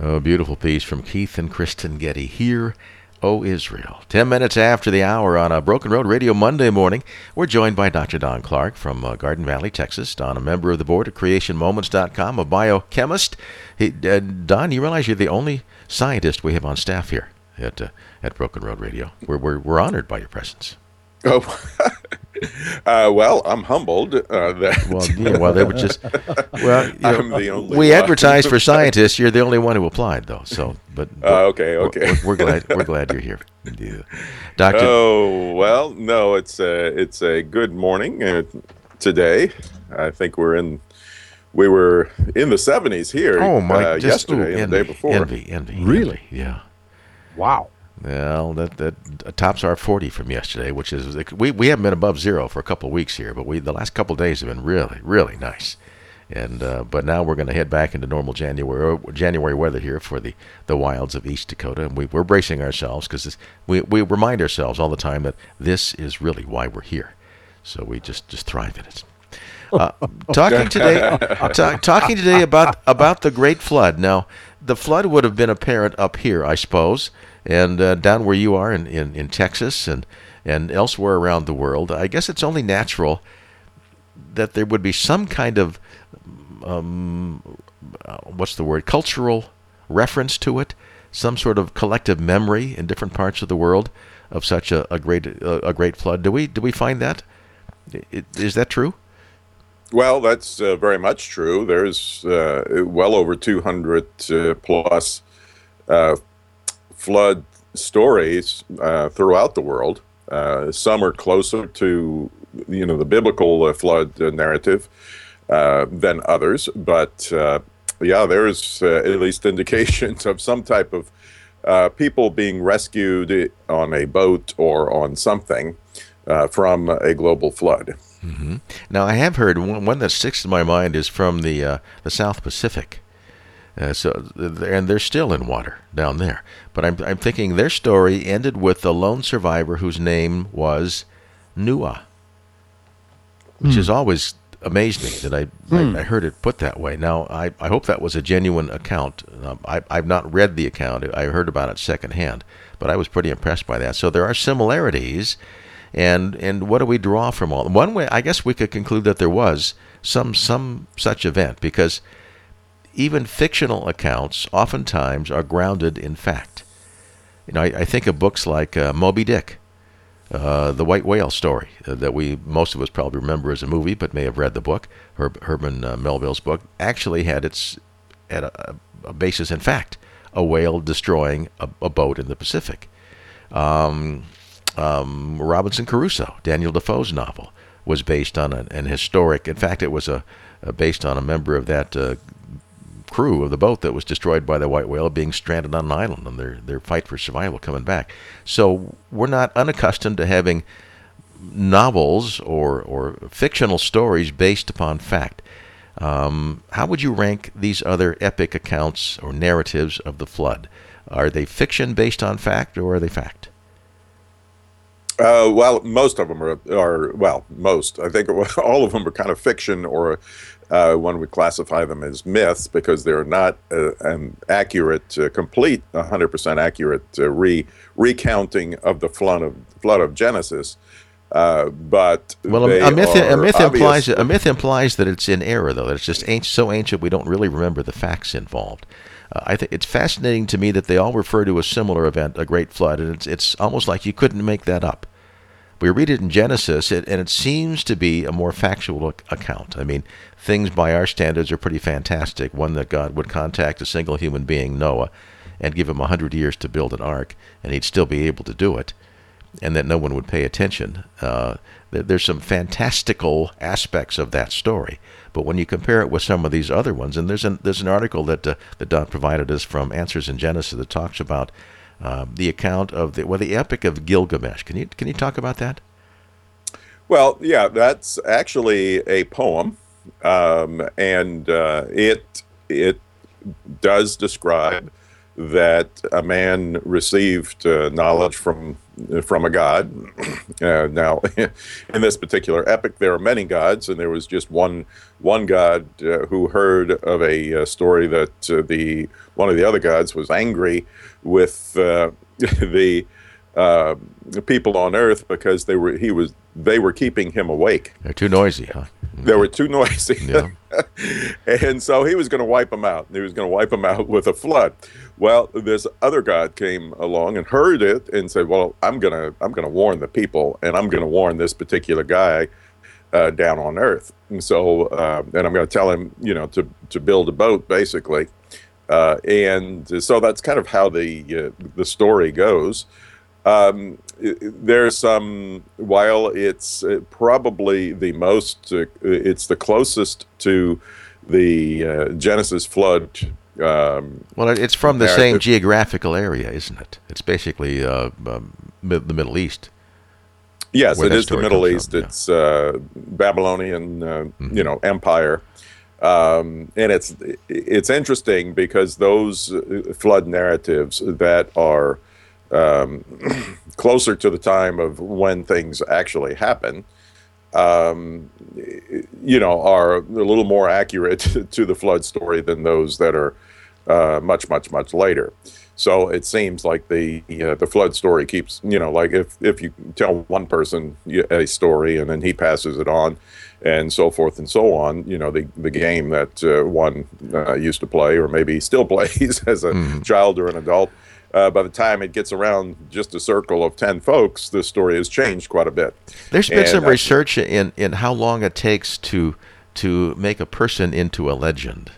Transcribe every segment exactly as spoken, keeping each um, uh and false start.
A beautiful piece from Keith and Kristen Getty. Hear, O Israel. Ten minutes after the hour on a Broken Road Radio Monday morning, we're joined by Doctor Don Clark from uh, Garden Valley, Texas. Don, a member of the board at creation moments dot com, a biochemist. He, uh, Don, you realize you're the only scientist we have on staff here at uh, at Broken Road Radio. We're, we're, we're honored by your presence. Oh, uh, well, I'm humbled. Uh, that well, yeah, well, they were just. Well, you know, I'm the only we one. advertised for scientists. You're the only one who applied, though. So, but, but uh, okay, okay. We're, we're glad. We're glad you're here, yeah. Doctor. Oh well, no, it's a it's a good morning uh, today. I think we're in. We were in the seventies here. Oh my! Uh, just, yesterday ooh, and the day before. Envy, envy. Really? Envy, yeah. Wow. Well, that that tops our forty from yesterday, which is we we haven't been above zero for a couple of weeks here, but we the last couple of days have been really really nice, and uh, but now we're going to head back into normal January January weather here for the, the wilds of East Dakota, and we, we're bracing ourselves because we we remind ourselves all the time that this is really why we're here, so we just just thrive in it. Uh, talking today, ta- talking today about about the Great Flood. Now, the flood would have been apparent up here, I suppose. And uh, down where you are in, in, in Texas and, and elsewhere around the world, I guess it's only natural that there would be some kind of, um, uh, what's the word, cultural reference to it, some sort of collective memory in different parts of the world of such a, a great a, a great flood. Do we do we find that? Is that true? Well, that's uh, very much true. There's uh, well over two hundred uh, plus uh, flood stories uh, throughout the world. Uh, some are closer to, you know, the biblical uh, flood uh, narrative uh, than others, but uh, yeah, there's uh, at least indications of some type of uh, people being rescued on a boat or on something uh, from a global flood. Mm-hmm. Now, I have heard one, one that sticks in my mind is from the uh, the South Pacific. Uh, so, and they're still in water down there. But I'm I'm thinking their story ended with the lone survivor whose name was Noah, which Hmm. has always amazed me that I, Hmm. I I heard it put that way. Now, I, I hope that was a genuine account. Um, I I've not read the account. I heard about it secondhand, but I was pretty impressed by that. So there are similarities, and and what do we draw from all? One way, I guess we could conclude that there was some some such event because even fictional accounts oftentimes are grounded in fact. You know, I, I think of books like uh, Moby Dick, uh, the white whale story uh, that we most of us probably remember as a movie, but may have read the book. Herb, Herman uh, Melville's book actually had its had a, a basis in fact, a whale destroying a, a boat in the Pacific. Um, um, Robinson Crusoe, Daniel Defoe's novel, was based on an, an historic. In fact, it was a, a based on a member of that. Uh, crew of the boat that was destroyed by the white whale being stranded on an island and their their fight for survival coming back. So we're not unaccustomed to having novels or or fictional stories based upon fact. Um, how would you rank these other epic accounts or narratives of the flood? Are they fiction based on fact or are they fact? Uh, well, most of them are, are, well, most. I think all of them are kind of fiction, or uh, one would classify them as myths because they're not uh, an accurate, uh, complete, one hundred percent accurate uh, re recounting of the flood of flood of Genesis. Uh, but well, they a myth are a myth implies obvious- a myth implies that it's in error, though. That it's just ancient, so ancient we don't really remember the facts involved. Uh, I think it's fascinating to me that they all refer to a similar event, a great flood, and it's it's almost like you couldn't make that up. We read it in Genesis, it, and it seems to be a more factual ac- account. I mean, things by our standards are pretty fantastic. One that God would contact a single human being, Noah, and give him a hundred years to build an ark, and he'd still be able to do it, and that no one would pay attention. Uh, there, there's some fantastical aspects of that story. But when you compare it with some of these other ones, and there's an there's an article that uh, that Don provided us from Answers in Genesis that talks about uh, the account of the well the Epic of Gilgamesh. Can you can you talk about that? Well, yeah, that's actually a poem, um, and uh, it it does describe that a man received uh, knowledge from from a god. Uh, now, in this particular epic, there are many gods, and there was just one one god uh, who heard of a, uh story that uh, the one of the other gods was angry with uh, the uh, people on Earth because they were he was they were keeping him awake. They're too noisy, huh? They were too noisy. Yeah. And so he was going to wipe them out. He was going to wipe them out with a flood. Well, this other god came along and heard it and said, "Well, I'm going to I'm going to warn the people, and I'm going to warn this particular guy uh, down on Earth. And so, uh, and I'm going to tell him, you know, to to build a boat, basically." Uh, and so that's kind of how the uh, the story goes. Um, there's some, while it's uh, probably the most, uh, it's the closest to the uh, Genesis flood. Um, well, it's from the narrative. same geographical area, isn't it? It's basically uh, um, mid- the Middle East. Yes, Where it that is the story Middle comes East. from, yeah. It's uh, Babylonian, uh, Mhm. you know, empire. Um, and it's it's interesting because those uh, flood narratives that are um, closer to the time of when things actually happen, um, you know, are a little more accurate to the flood story than those that are uh, much, much, much later. So it seems like the uh, the flood story keeps, you know, like if, if you tell one person a story and then he passes it on and so forth and so on, you know, the, the game that uh, one uh, used to play or maybe still plays as a Mhm. child or an adult, uh, by the time it gets around just a circle of ten folks, the story has changed quite a bit. There's been And some I- research in, in how long it takes to to make a person into a legend.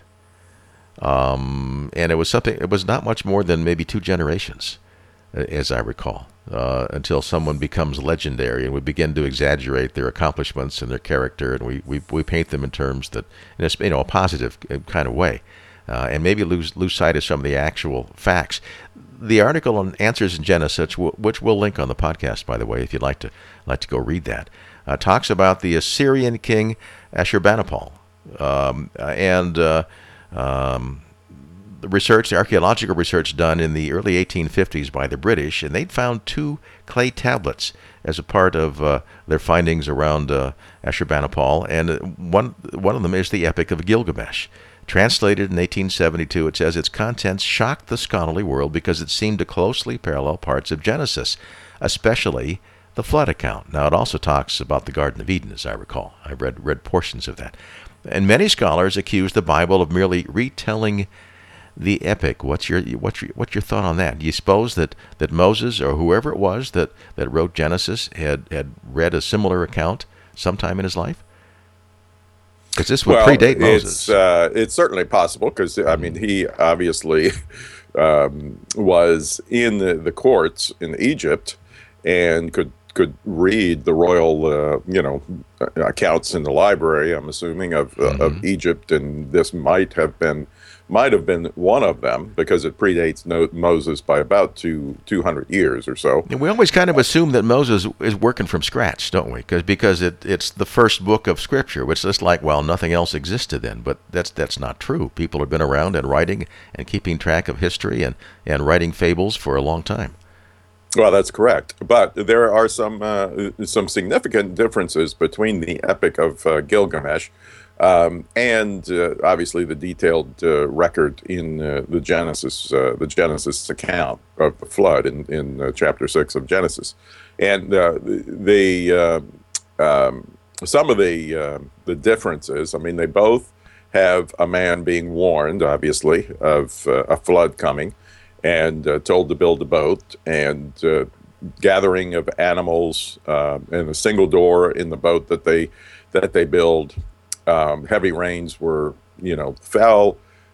Um, and it was something, it was not much more than maybe two generations, uh, as I recall, uh, until someone becomes legendary and we begin to exaggerate their accomplishments and their character, and we, we, we paint them in terms that, in a, you know, a positive kind of way, uh, and maybe lose lose sight of some of the actual facts. The article on Answers in Genesis, which we'll link on the podcast, by the way, if you'd like to like to go read that, uh, talks about the Assyrian king Ashurbanipal, um, and uh, um, the research, the archaeological research done in the early eighteen fifties by the British, and they'd found two clay tablets as a part of uh, their findings around uh, Ashurbanipal, and uh, one one of them is the Epic of Gilgamesh. Translated in eighteen seventy-two, it says its contents shocked the scholarly world because it seemed to closely parallel parts of Genesis, especially the flood account. Now, it also talks about the Garden of Eden, as I recall. I read read portions of that. And many scholars accuse the Bible of merely retelling the epic. What's your what's your, what's your thought on that? Do you suppose that, that Moses or whoever it was that, that wrote Genesis had, had read a similar account sometime in his life? Because this would well, predate Moses. It's, uh, it's certainly possible because, I mean, he obviously um, was in the, the courts in Egypt and could could read the royal, uh, you know, accounts in the library, I'm assuming, of uh, Mhm. of Egypt, and this might have been might have been one of them because it predates no- Moses by about two two hundred years or so. And we always kind of assume that Moses is working from scratch, don't we? Cause, because it, it's the first book of Scripture, which is like, well, nothing else existed then. But that's that's not true. People have been around and writing and keeping track of history and, and writing fables for a long time. Well, that's correct, but there are some uh, some significant differences between the Epic of uh, Gilgamesh um, and uh, obviously the detailed uh, record in uh, the Genesis uh, the Genesis account of the flood in in uh, chapter six of Genesis, and uh, the uh, um, some of the uh, the differences. I mean, they both have a man being warned, obviously, of uh, a flood coming, and uh, told to build a boat, and uh, gathering of animals, uh, and a single door in the boat that they that they build. Um, heavy rains were, you know, fell,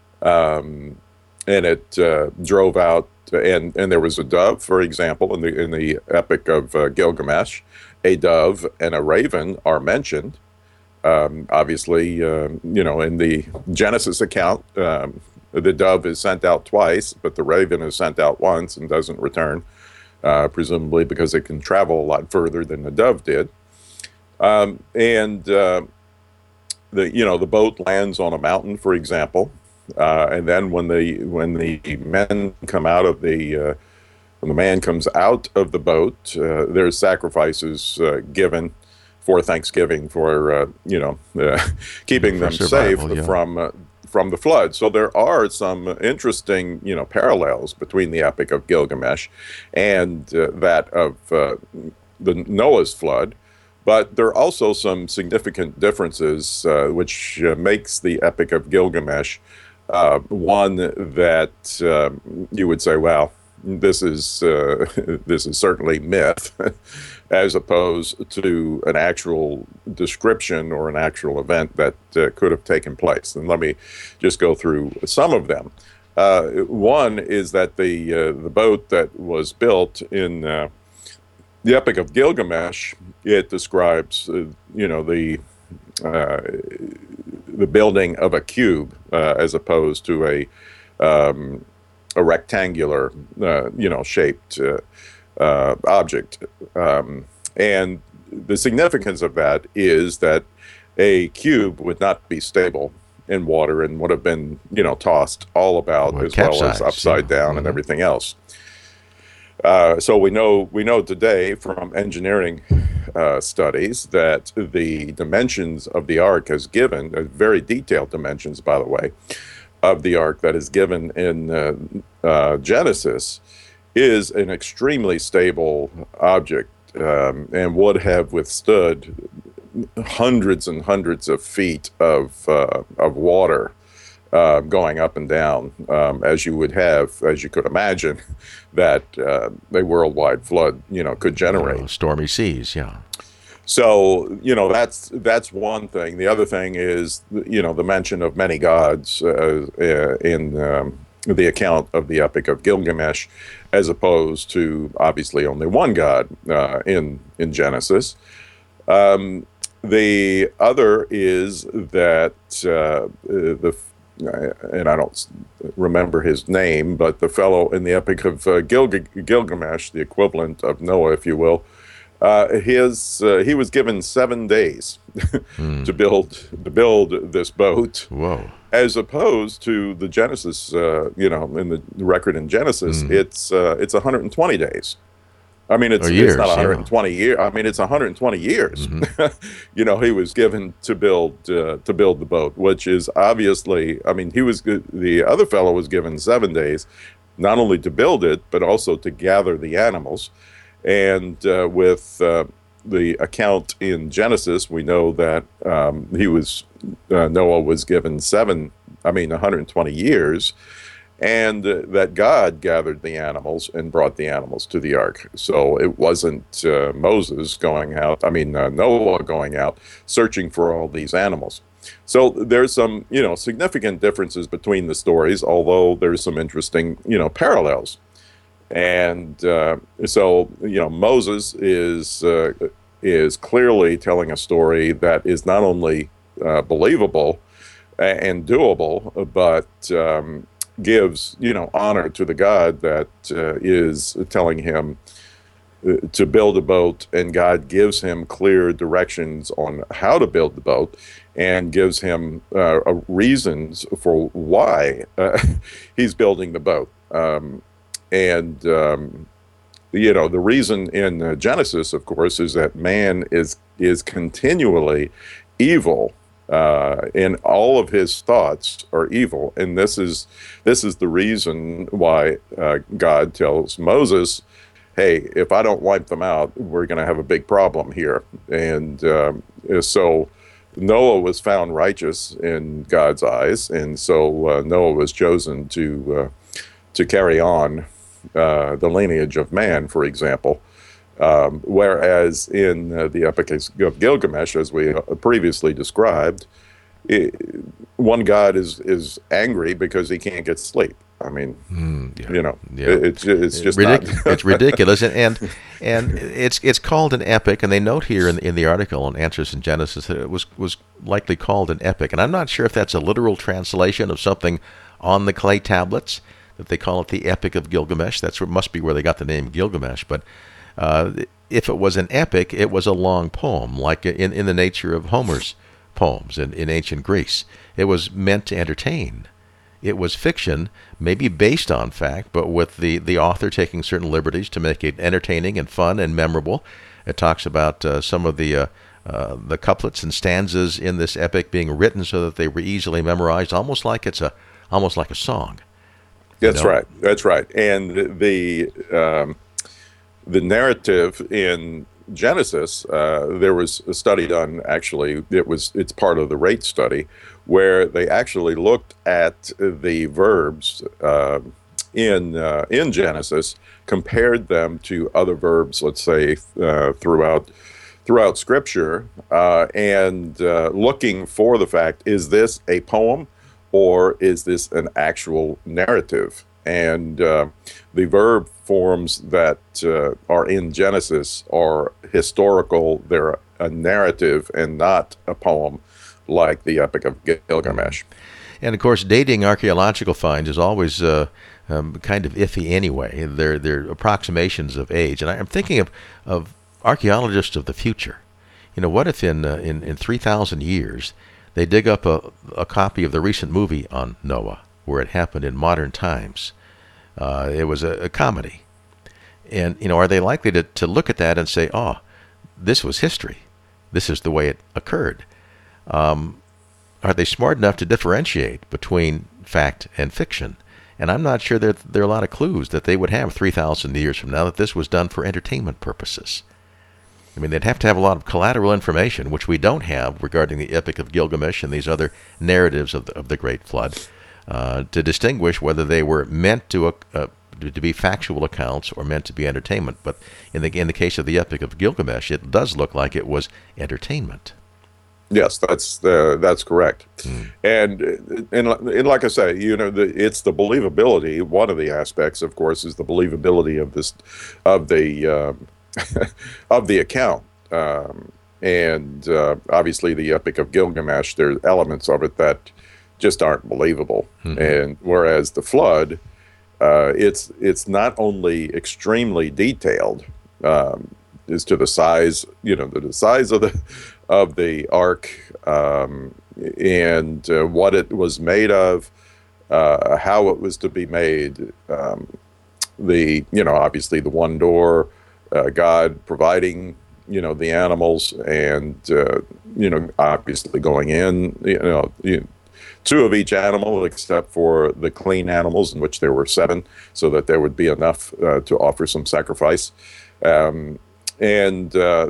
um, and it uh, drove out. And and there was a dove, for example, in the in the Epic of uh, Gilgamesh, a dove and a raven are mentioned. Um, obviously, um, you know, in the Genesis account. Um, The dove is sent out twice, but the raven is sent out once and doesn't return, uh, presumably because it can travel a lot further than the dove did. Um, and uh, the you know the boat lands on a mountain, for example, Uh, and then when the when the men come out of the uh, when the man comes out of the boat, uh, there's sacrifices uh, given for Thanksgiving, for uh, you know uh, keeping For them survival, safe yeah. from uh, from the flood. So there are some interesting you know parallels between the Epic of Gilgamesh and uh, that of uh, the Noah's flood. But there are also some significant differences, uh, which uh, makes the Epic of Gilgamesh uh, one that um, you would say, well, this is uh, this is certainly myth, as opposed to an actual description or an actual event that uh, could have taken place. And let me just go through some of them. Uh, one is that the uh, the boat that was built in uh, the Epic of Gilgamesh, it describes, uh, you know, the uh, the building of a cube uh, as opposed to a um, a rectangular, uh, you know, shaped uh, uh, object. Um, and the significance of that is that a cube would not be stable in water and would have been, you know, tossed all about, Well, as well as capsized, upside yeah. down Mhm. and everything else. Uh, so we know we know today from engineering uh, studies that the dimensions of the ark as given, uh, very detailed dimensions, by the way, of the ark that is given in uh, uh, Genesis, is an extremely stable object um, and would have withstood hundreds and hundreds of feet of uh, of water. Uh, going up and down, um, as you would have, as you could imagine, that uh, a worldwide flood, you know, could generate. Uh, stormy seas, yeah. So, you know, that's that's one thing. The other thing is, you know, the mention of many gods uh, uh, in um, the account of the Epic of Gilgamesh, as opposed to obviously only one god uh, in in Genesis. Um, the other is that uh, the and I don't remember his name, but the fellow in the Epic of uh, Gilg- Gilgamesh, the equivalent of Noah, if you will, uh, his uh, he was given seven days Hmm. to build to build this boat, Whoa. as opposed to the Genesis, uh, you know, in the record in Genesis, Hmm. it's uh, it's one hundred twenty days. I mean, it's, Or it's years, not yeah. one hundred twenty years. I mean, it's one hundred twenty years. You know, he was given to build uh, to build the boat, which is obviously. I mean, he was the other fellow was given seven days, not only to build it but also to gather the animals. And uh, with uh, the account in Genesis, we know that um, he was uh, Noah was given seven. I mean, one hundred twenty years. And uh, that God gathered the animals and brought the animals to the ark. So it wasn't uh, Moses going out, I mean, uh, Noah going out searching for all these animals. So there's some, you know, significant differences between the stories, although there's some interesting, you know, parallels. And uh, so, you know, Moses is uh, is clearly telling a story that is not only uh, believable and doable, but um, gives, you know, honor to the God that uh, is telling him uh, to build a boat, and God gives him clear directions on how to build the boat, and gives him uh, uh, reasons for why uh, he's building the boat. Um, and um, you know, the reason in uh, Genesis, of course, is that man is is continually evil. Uh, and all of his thoughts are evil, and this is this is the reason why uh, God tells Moses, "Hey, if I don't wipe them out, we're going to have a big problem here." And um, so Noah was found righteous in God's eyes, and so uh, Noah was chosen to uh, to carry on uh, the lineage of man, for example. Um, whereas in uh, the Epic of Gilgamesh, as we uh, previously described, it, one god is is angry because he can't get sleep. I mean, Mm, yeah. you know, Yeah. it, it's it's just Ridic- not. it's ridiculous, and, and and it's it's called an epic, and they note here in in the article on Answers in Genesis that it was was likely called an epic, and I'm not sure if that's a literal translation of something on the clay tablets that they call it the Epic of Gilgamesh. That's where must be where they got the name Gilgamesh, but. Uh, if it was an epic, it was a long poem, like in, in the nature of Homer's poems in, in ancient Greece. It was meant to entertain. it was fiction, maybe based on fact, but with the, the author taking certain liberties to make it entertaining and fun and memorable. It talks about uh, some of the uh, uh, the couplets and stanzas in this epic being written so that they were easily memorized, almost like it's a almost like a song. That's know? right. That's right. And the um, the narrative in Genesis, uh, there was a study done. Actually, it was it's part of the rate study, where they actually looked at the verbs uh, in uh, in Genesis, compared them to other verbs, let's say uh, throughout throughout Scripture, uh, and uh, looking for the fact: is this a poem, or is this an actual narrative? And uh, the verb forms that uh, are in Genesis are historical. They're a narrative and not a poem like the Epic of Gilgamesh. And, of course, dating archaeological finds is always uh, um, kind of iffy anyway. They're, they're approximations of age. And I'm thinking of, of archaeologists of the future. You know, what if in, uh, in, in three thousand years they dig up a, a copy of the recent movie on Noah, where it happened in modern times? Uh, it was a, a comedy. And, you know, are they likely to, to look at that and say, oh, this was history. This is the way it occurred. Um, are they smart enough to differentiate between fact and fiction? And I'm not sure that there are a lot of clues that they would have three thousand years from now that this was done for entertainment purposes. I mean, they'd have to have a lot of collateral information, which we don't have regarding the Epic of Gilgamesh and these other narratives of the, of the Great Flood, uh, to distinguish whether they were meant to uh, to be factual accounts or meant to be entertainment. But in the in the case of the Epic of Gilgamesh, it does look like it was entertainment. Yes, that's uh, that's correct. Mm. And, and and like I say, you know, the, it's the believability. One of the aspects, of course, is the believability of this of the um, of the account. Um, and uh, obviously, the Epic of Gilgamesh, there's elements of it that just aren't believable. Mm-hmm. And whereas the flood, uh, it's it's not only extremely detailed um, as to the size, you know, the, the size of the of the ark, um, and uh, what it was made of, uh, how it was to be made. Um, the you know obviously the one door, uh, God providing you know the animals, and uh, you know obviously going in you know. You, Two of each animal, except for the clean animals, in which there were seven, so that there would be enough uh, to offer some sacrifice. Um, and uh,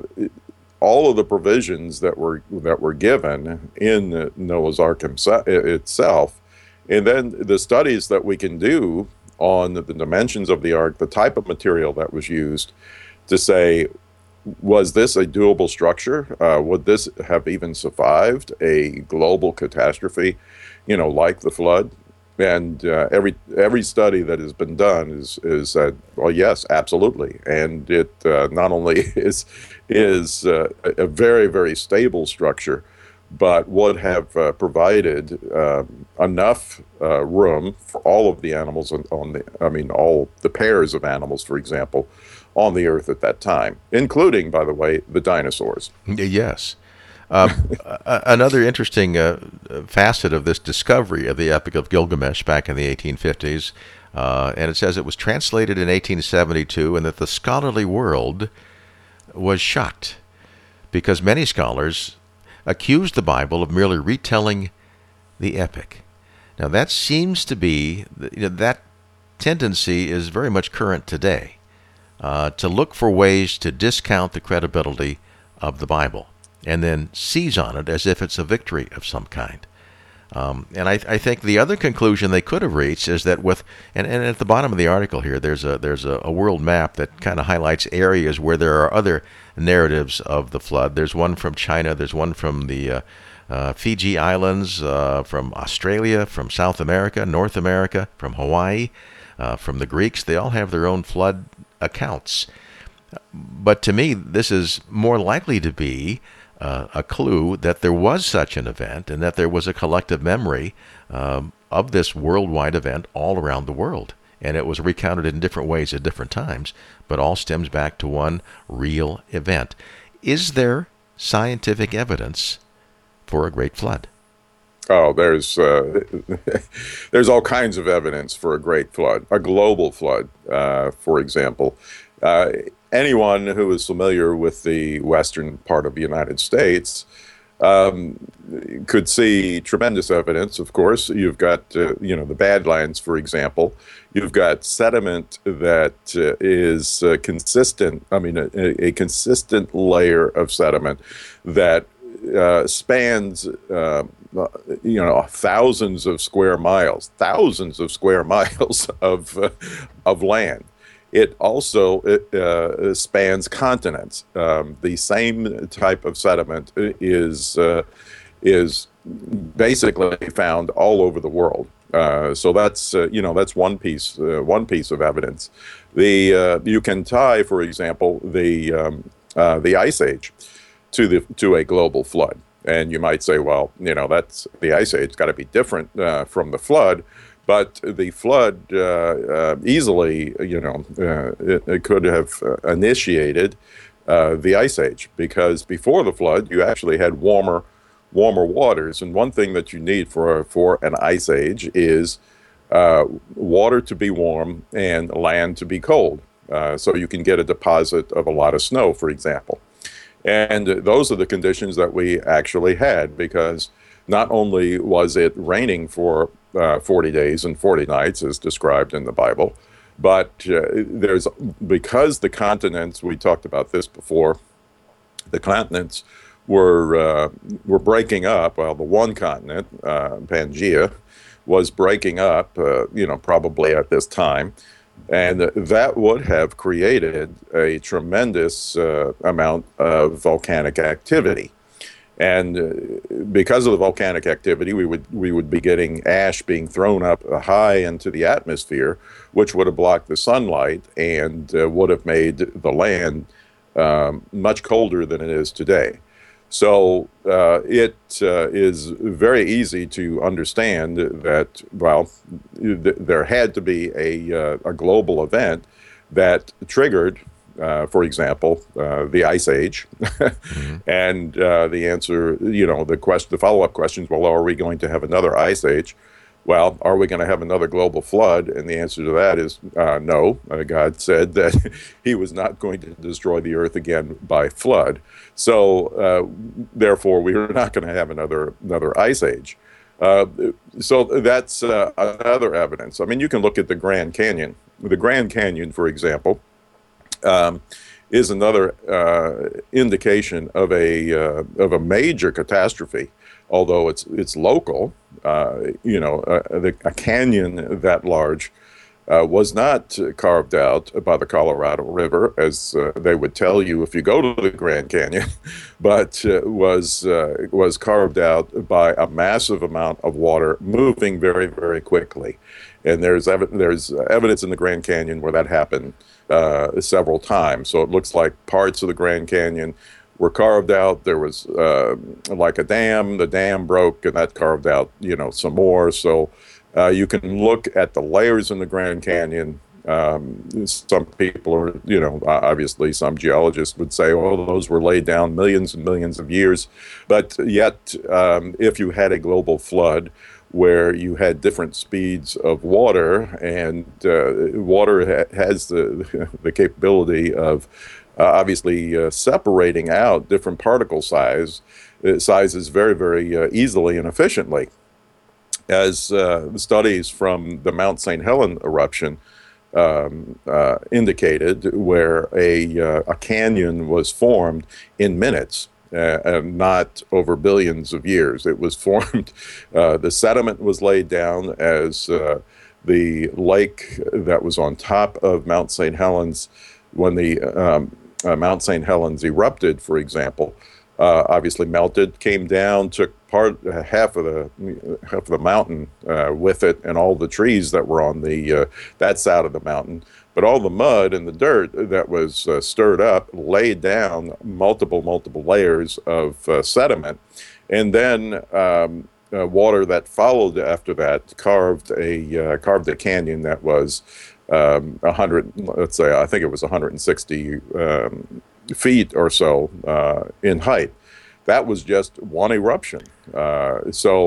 all of the provisions that were that were given in Noah's Ark himself, itself, and then the studies that we can do on the dimensions of the ark, the type of material that was used, to say, was this a doable structure? Uh, would this have even survived a global catastrophe, you know, like the flood? And uh, every every study that has been done is is that, well, yes, absolutely. And it uh, not only is is uh, a very very stable structure, but would have uh, provided uh, enough uh, room for all of the animals on, on the I mean all the pairs of animals, for example, on the earth at that time, including, by the way, the dinosaurs. Yes. Uh, another interesting uh, facet of this discovery of the Epic of Gilgamesh back in the eighteen fifties, uh, and it says it was translated in eighteen seventy-two, and that the scholarly world was shocked because many scholars accused the Bible of merely retelling the epic. Now that seems to be, you know, that tendency is very much current today, uh, to look for ways to discount the credibility of the Bible and then seize on it as if it's a victory of some kind. Um, and I, I think the other conclusion they could have reached is that with, and, and at the bottom of the article here, there's a there's a, a world map that kind of highlights areas where there are other narratives of the flood. There's one from China, there's one from the uh, uh, Fiji Islands, uh, from Australia, from South America, North America, from Hawaii, uh, from the Greeks. They all have their own flood accounts. But to me, this is more likely to be Uh, a clue that there was such an event and that there was a collective memory um, of this worldwide event all around the world. And it was recounted in different ways at different times, but all stems back to one real event. Is there scientific evidence for a great flood? Oh, there's uh, there's all kinds of evidence for a great flood, a global flood, uh, for example. Uh, Anyone who is familiar with the western part of the United States um, could see tremendous evidence. Of course, you've got uh, you know the Badlands, for example. You've got sediment that uh, is uh, consistent. I mean, a, a consistent layer of sediment that uh, spans. Uh, you know, thousands of square miles, thousands of square miles of uh, of land. It also uh, spans continents. Um, the same type of sediment is uh, is basically found all over the world. Uh, so that's uh, you know that's one piece uh, one piece of evidence. The uh, you can tie, for example, the um, uh, the Ice Age to the to a global flood. And you might say, well, you know, that's the Ice Age got to be different uh, from the flood. But the flood uh, uh, easily, you know, uh, it, it could have uh, initiated uh, the Ice Age, because before the flood, you actually had warmer, warmer waters. And one thing that you need for for an Ice Age is uh, water to be warm and land to be cold, uh, so you can get a deposit of a lot of snow, for example. And those are the conditions that we actually had, because not only was it raining for uh, forty days and forty nights, as described in the Bible, but uh, there's because the continents, we talked about this before, the continents were uh, were breaking up. Well, the one continent, uh, Pangaea, was breaking up, uh, you know, probably at this time. And that would have created a tremendous uh, amount of volcanic activity. And uh, because of the volcanic activity, we would we would be getting ash being thrown up high into the atmosphere, which would have blocked the sunlight and uh, would have made the land um, much colder than it is today. So uh, it uh, is very easy to understand that, well, th- there had to be a, uh, a global event that triggered, uh, for example, uh, the Ice Age. Mm-hmm. And uh, the answer, you know, the question, the follow-up questions, well, are we going to have another Ice Age? Well, are we going to have another global flood? And the answer to that is uh, no. Uh, God said that he was not going to destroy the earth again by flood. So, uh, therefore, we are not going to have another another ice age. Uh, so that's uh, another evidence. I mean, you can look at the Grand Canyon. The Grand Canyon, for example, um, is another uh, indication of a uh, of a major catastrophe. Although it's it's local, uh, you know, uh, the, a canyon that large uh, was not carved out by the Colorado River, as uh, they would tell you if you go to the Grand Canyon, but uh, was uh, was carved out by a massive amount of water moving very, very quickly. And there's ev- there's evidence in the Grand Canyon where that happened uh, several times. So it looks like parts of the Grand Canyon were carved out. There was uh, like a dam. The dam broke, and that carved out, you know, some more. So uh, you can look at the layers in the Grand Canyon. Um, some people are, you know, obviously some geologists would say, oh, those were laid down millions and millions of years. But yet, um, if you had a global flood where you had different speeds of water, and uh, water ha- has the the capability of Uh, obviously uh, separating out different particle size uh, sizes very, very uh, easily and efficiently. As uh, studies from the Mount Saint Helens eruption um, uh, indicated, where a, uh, a canyon was formed in minutes, uh, and not over billions of years. It was formed, uh, the sediment was laid down as uh, the lake that was on top of Mount Saint Helens, when the um, Uh, Mount Saint Helens erupted, for example, uh, obviously melted, came down, took part uh, half of the half of the mountain uh, with it, and all the trees that were on the uh, that side of the mountain. But all the mud and the dirt that was uh, stirred up laid down multiple multiple layers of uh, sediment, and then um, uh, water that followed after that carved a uh, carved a canyon that was Um, one hundred, let's say, I think it was one hundred sixty um, feet or so uh, in height. That was just one eruption. Uh, so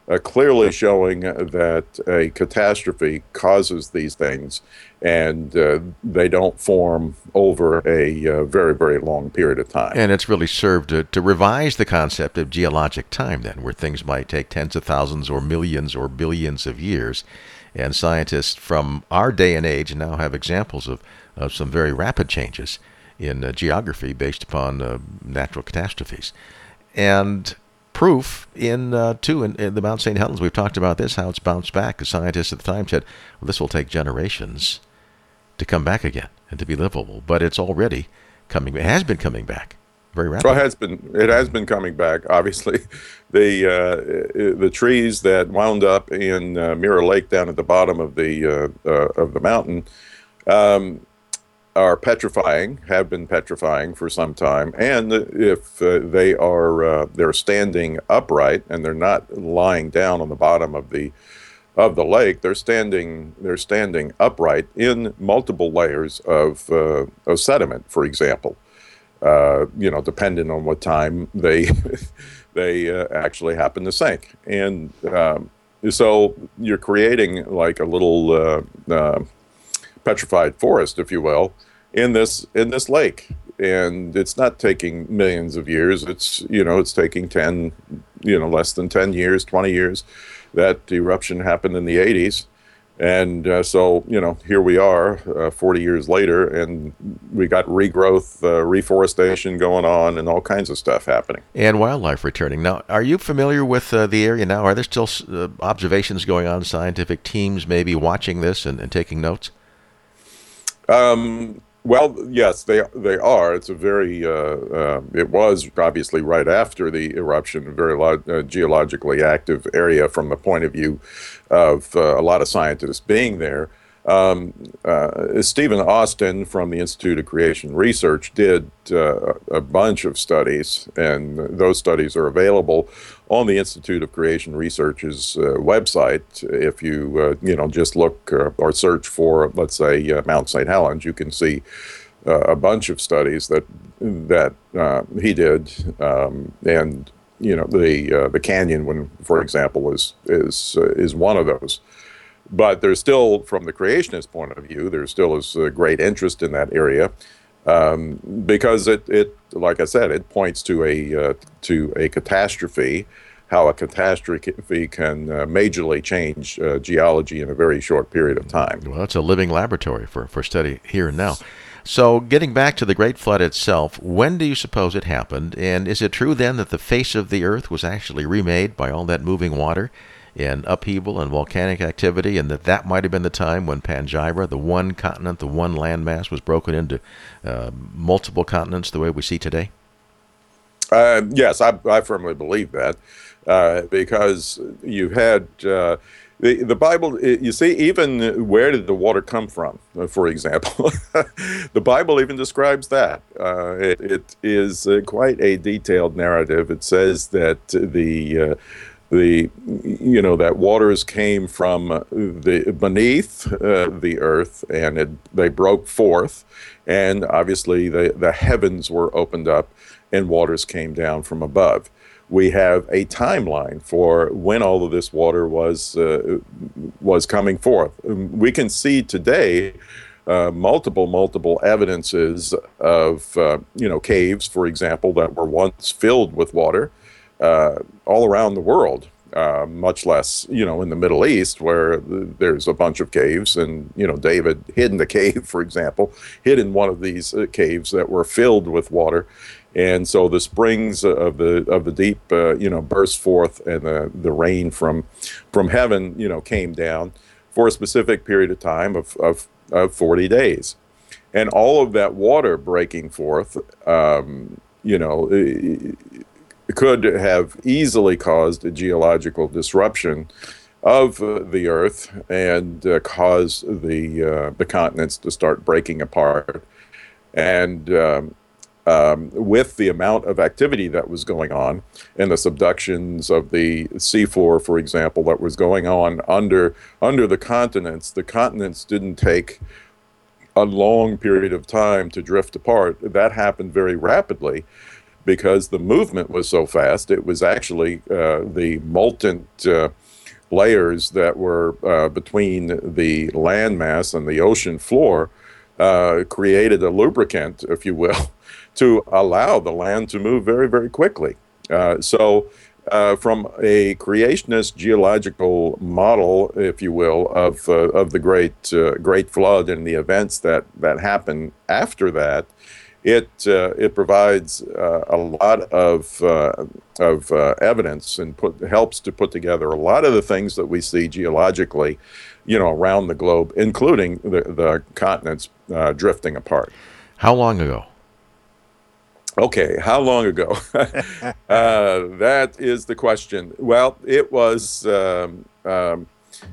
uh, clearly showing that a catastrophe causes these things, and uh, they don't form over a uh, very, very long period of time. And it's really served to, to revise the concept of geologic time, then, where things might take tens of thousands or millions or billions of years. And scientists from our day and age now have examples of, of some very rapid changes in uh, geography based upon uh, natural catastrophes. And proof in, uh, too, in, in the Mount Saint Helens. We've talked about this, how it's bounced back. The scientists at the time said, well, this will take generations to come back again and to be livable. But it's already coming, it has been coming back very rapidly. Well, it has been, it has been coming back. Obviously, the uh, the trees that wound up in uh, Mirror Lake down at the bottom of the uh, uh, of the mountain um, are petrifying, have been petrifying for some time, and if uh, they are uh, they're standing upright and they're not lying down on the bottom of the of the lake, they're standing they're standing upright in multiple layers of uh, of sediment, for example. Uh, you know, depending on what time they they uh, actually happen to sink, and um, so you're creating like a little uh, uh, petrified forest, if you will, in this in this lake, and it's not taking millions of years. It's you know, it's taking ten, you know, less than ten years, twenty years. That eruption happened in the eighties. And uh, so, you know, here we are uh, forty years later, and we got regrowth, uh, reforestation going on, and all kinds of stuff happening. And wildlife returning. Now, are you familiar with uh, the area now? Are there still uh, observations going on, scientific teams maybe watching this and, and taking notes? Um, well, yes, they they are. It's a very, uh, uh, it was obviously right after the eruption, a very lo- uh, geologically active area from the point of view of uh, a lot of scientists being there. Um, uh, Stephen Austin from the Institute of Creation Research did uh, a bunch of studies, and those studies are available on the Institute of Creation Research's uh, website. If you uh, you know just look uh, or search for, let's say, uh, Mount Saint Helens, you can see uh, a bunch of studies that that uh, he did, um, and you know the uh, the canyon one, for example, is is uh, is one of those. But there's still, from the creationist point of view, there still is a great interest in that area um, because it, it, like I said, it points to a uh, to a catastrophe, how a catastrophe can uh, majorly change uh, geology in a very short period of time. Well, it's a living laboratory for, for study here and now. So getting back to the Great Flood itself, when do you suppose it happened? And is it true then that the face of the earth was actually remade by all that moving water and upheaval and volcanic activity, and that that might have been the time when Pangaea, the one continent, the one landmass, was broken into uh, multiple continents the way we see today? Uh, yes, I, I firmly believe that uh, because you had uh, the, the Bible, you see, even where did the water come from, for example? The Bible even describes that. Uh, it, it is uh, quite a detailed narrative. It says that the uh, The you know that waters came from the beneath uh, the earth, and it, they broke forth, and obviously the the heavens were opened up, and waters came down from above. We have a timeline for when all of this water was uh, was coming forth. We can see today uh, multiple multiple evidences of uh, you know caves, for example, that were once filled with water. Uh, all around the world, uh, much less, you know, in the Middle East, where th- there's a bunch of caves, and, you know, David hid in the cave, for example, hid in one of these uh, caves that were filled with water. And so the springs of the of the deep, uh, you know, burst forth, and the, the rain from from heaven, you know, came down for a specific period of time of, of, of forty days. And all of that water breaking forth, um, you know, it, could have easily caused a geological disruption of uh, the Earth and uh, cause the uh, the continents to start breaking apart. And um, um, with the amount of activity that was going on, and the subductions of the seafloor, for example, that was going on under under the continents, the continents didn't take a long period of time to drift apart. That happened very rapidly. because the movement was so fast. It was actually uh, the molten uh, layers that were uh, between the landmass and the ocean floor uh, created a lubricant, if you will, to allow the land to move very, very quickly. Uh, so uh, from a creationist geological model, if you will, of uh, of the great uh, great flood and the events that that happened after that, it uh, it provides uh, a lot of uh, of uh, evidence and put, helps to put together a lot of the things that we see geologically, you know, around the globe, including the the continents uh, drifting apart. How long ago? Okay, how long ago? uh, that is the question. Well, it was um, um,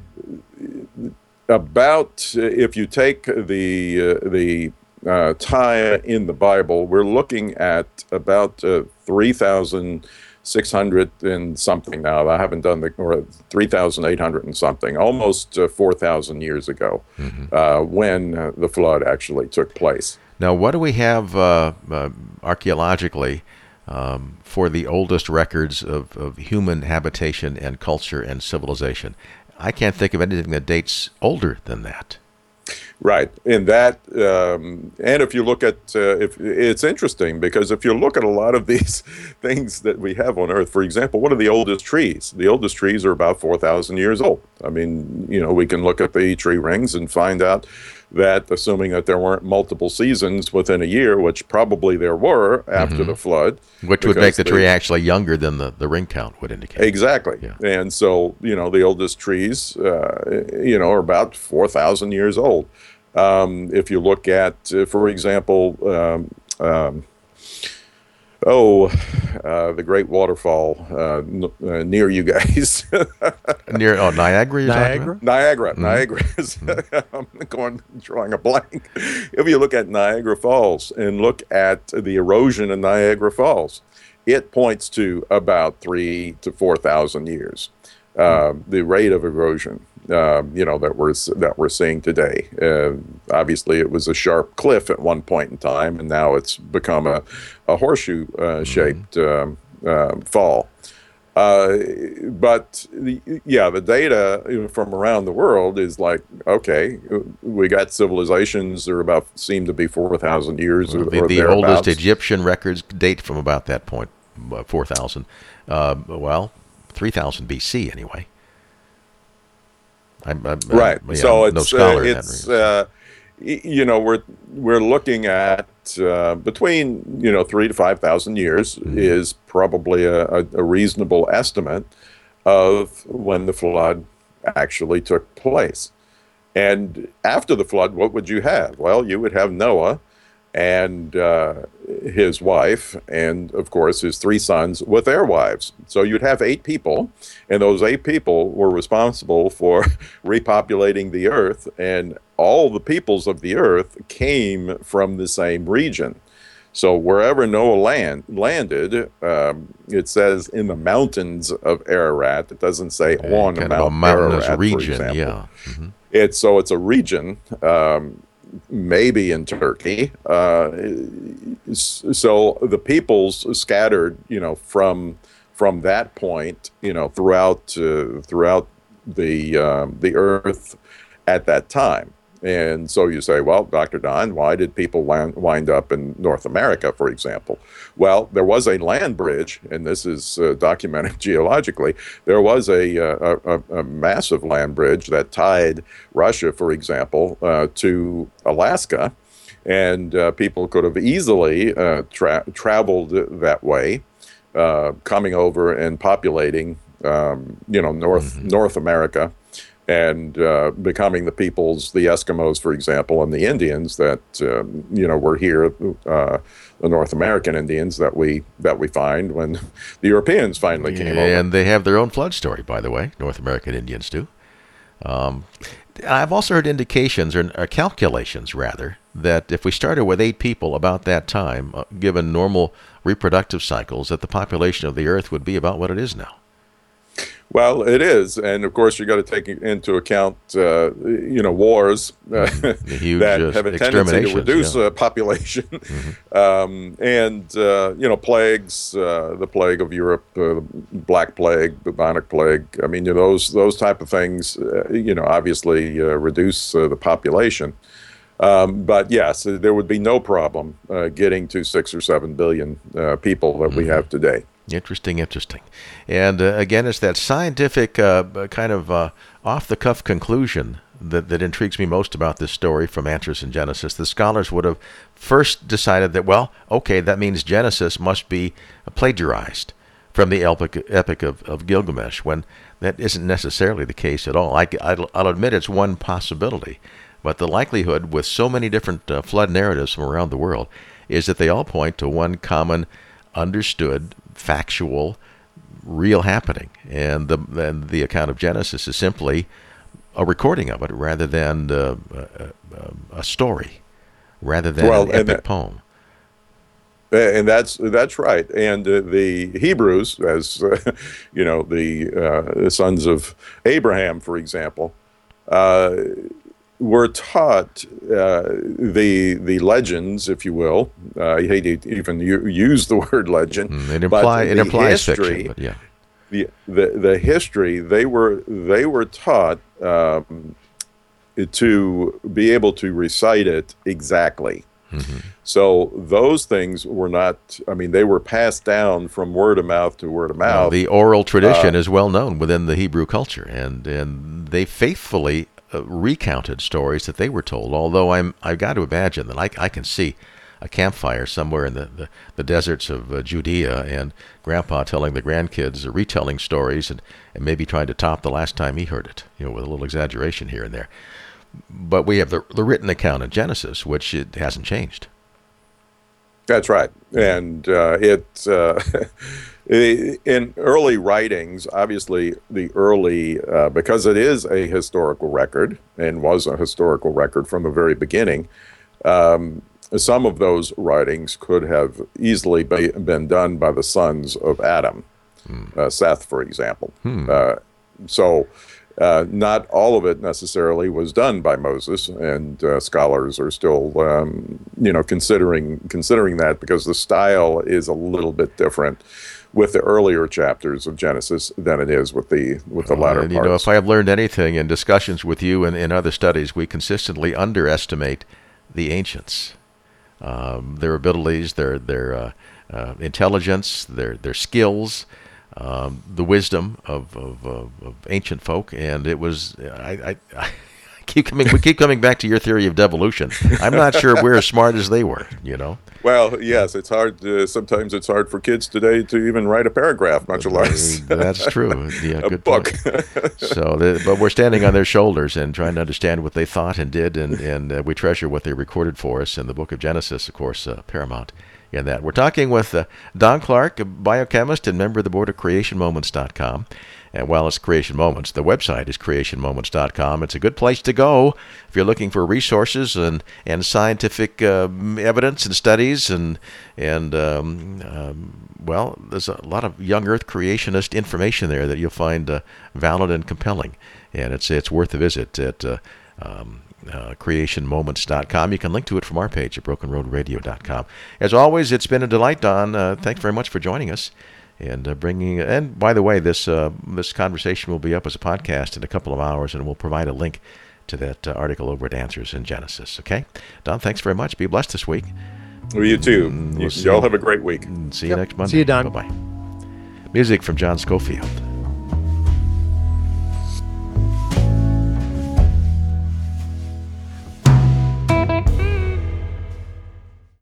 about, if you take the uh, the uh, time in the Bible, we're looking at about uh, three thousand six hundred and something now. I haven't done the, or three thousand eight hundred and something, almost uh, four thousand years ago, mm-hmm. uh, when uh, the flood actually took place. Now, what do we have uh, uh, archaeologically um, for the oldest records of, of human habitation and culture and civilization? I can't think of anything that dates older than that. Right, and that, um, and if you look at, uh, if it's interesting because if you look at a lot of these things that we have on Earth, for example, what are the oldest trees? The oldest trees are about four thousand years old. I mean, you know, we can look at the tree rings and find out that, assuming that there weren't multiple seasons within a year, which probably there were after mm-hmm. the flood. Which would make the tree actually younger than the, the ring count would indicate. Exactly. Yeah. And so, you know, the oldest trees, uh, you know, are about four thousand years old. Um, if you look at, uh, for example, um, um, oh, uh, the great waterfall uh, n- uh, near you guys. Near oh Niagara, you're Niagara, Niagara, mm-hmm. Niagara. Is, mm-hmm. I'm going drawing a blank. If you look at Niagara Falls and look at the erosion in Niagara Falls, it points to about three to four thousand years. Uh, mm-hmm. The rate of erosion. Uh, you know that we're that we're seeing today. Uh, obviously, it was a sharp cliff at one point in time, and now it's become a, a horseshoe-shaped uh, mm-hmm. um, uh, fall. Uh, but the, yeah, the data from around the world is like, okay, we got civilizations that are about seem to be four thousand years. Well, or, the or the oldest Egyptian records date from about that point, four thousand. Uh, well, three thousand B C anyway. I'm, I'm, right. I'm, yeah, so I'm it's, no scholar uh, it's uh, you know, we're we're looking at uh, between you know three to five thousand years mm-hmm. is probably a, a, a reasonable estimate of when the flood actually took place. And after the flood, what would you have? Well, you would have Noah and uh, his wife, and of course his three sons with their wives. So you'd have eight people, and those eight people were responsible for repopulating the earth, and all the peoples of the earth came from the same region. So wherever Noah land, landed, um, it says in the mountains of Ararat. It doesn't say yeah, on kind Mount of a mountainous Ararat, region, for example. yeah. Mm-hmm. It's so it's a region. Um, maybe in Turkey. Uh, so the peoples scattered, you know, from from that point, you know, throughout uh, throughout the um, the earth at that time. And so you say, well, Doctor Don, why did people land, wind up in North America, for example? Well, there was a land bridge, and this is uh, documented geologically. There was a, a, a, a massive land bridge that tied Russia, for example, uh, to Alaska, and uh, people could have easily uh, tra- traveled that way, uh, coming over and populating, um, you know, North mm-hmm. North America. And uh, becoming the peoples, the Eskimos, for example, and the Indians that um, you know were here, uh, the North American Indians that we that we find when the Europeans finally came yeah, over. And they have their own flood story, by the way. North American Indians do. Um, I've also heard indications, or, or calculations rather, that if we started with eight people about that time, uh, given normal reproductive cycles, that the population of the Earth would be about what it is now. Well, it is, and of course you got to take into account, uh, you know, wars uh, The huge that uh, have a tendency to exterminations, reduce yeah. uh, population, Mm-hmm. um, and uh, you know, plagues, uh, the plague of Europe, uh, the Black Plague, bubonic plague. I mean, you know, those those type of things, uh, you know, obviously uh, reduce uh, the population. Um, but yes, there would be no problem uh, getting to six or seven billion uh, people that we have today. Interesting, interesting. And uh, again, it's that scientific uh, kind of uh, off-the-cuff conclusion that, that intrigues me most about this story from Answers in Genesis. The scholars would have first decided that, well, okay, that means Genesis must be plagiarized from the epic, epic of, of Gilgamesh, when that isn't necessarily the case at all. I, I'll, I'll admit it's one possibility, but the likelihood with so many different uh, flood narratives from around the world is that they all point to one common, understood, factual, real happening, and the and the account of Genesis is simply a recording of it rather than uh, a, a story, rather than Well, an and epic that- poem. And that's that's right. And uh, the Hebrews, as uh, you know, the, uh, the sons of Abraham, for example, uh, were taught uh, the the legends, if you will. Uh, I hate to even u- use the word legend. Mm, it but imply it the implies history, fiction, but yeah. the, the the history they were they were taught um, to be able to recite it exactly. Mm-hmm. So those things were not, I mean, they were passed down from word of mouth to word of Well, mouth. the oral tradition Uh, is well known within the Hebrew culture, and and they faithfully uh, recounted stories that they were told. Although I'm I've got to imagine that I, I can see a campfire somewhere in the, the, the deserts of uh, Judea, and Grandpa telling the grandkids, uh, retelling stories, and, and maybe trying to top the last time he heard it, you know, with a little exaggeration here and there. But we have the, the written account of Genesis, which it hasn't changed. That's right. And uh, it, uh, in early writings, obviously the early, uh, because it is a historical record and was a historical record from the very beginning, um, some of those writings could have easily be, been done by the sons of Adam, Hmm. uh, Seth, for example. Hmm. Uh, so uh, not all of it necessarily was done by Moses, and uh, scholars are still, um, you know, considering considering that, because the style is a little bit different with the earlier chapters of Genesis than it is with the with the latter Uh, and, parts. you know, if I have learned anything in discussions with you and in other studies, we consistently underestimate the ancients, um, their abilities, their their uh, uh, intelligence, their their skills, um, the wisdom of, of, of, of ancient folk. And it was I, I, I keep coming we keep coming back to your theory of devolution. I'm not sure we're as smart as they were. You know. Well, yes, it's hard. Uh, sometimes it's hard for kids today to even write a paragraph, much less That's true. Yeah, a good book. point. So, the, but we're standing on their shoulders and trying to understand what they thought and did, and and uh, we treasure what they recorded for us in the Book of Genesis, of course, uh, paramount in that. We're talking with uh, Don Clark, a biochemist and member of the board of creation moments dot com. And while it's Creation Moments, the website is creation moments dot com. It's a good place to go if you're looking for resources and and scientific uh, evidence and studies, and and um, um, well, there's a lot of young Earth creationist information there that you'll find uh, valid and compelling, and it's it's worth a visit at uh, um, uh, creation moments dot com. You can link to it from our page at broken road radio dot com. As always, it's been a delight, Don. Uh, thanks very much for joining us. And uh, bringing, and by the way, this uh, this conversation will be up as a podcast in a couple of hours, and we'll provide a link to that uh, article over at Answers in Genesis. Okay, Don, thanks very much. Be blessed this week. Well, you too. Mm, we'll You, see y'all you. have a great week. See you Yep. next Monday. See you, Don. Bye bye. Music from John Schofield.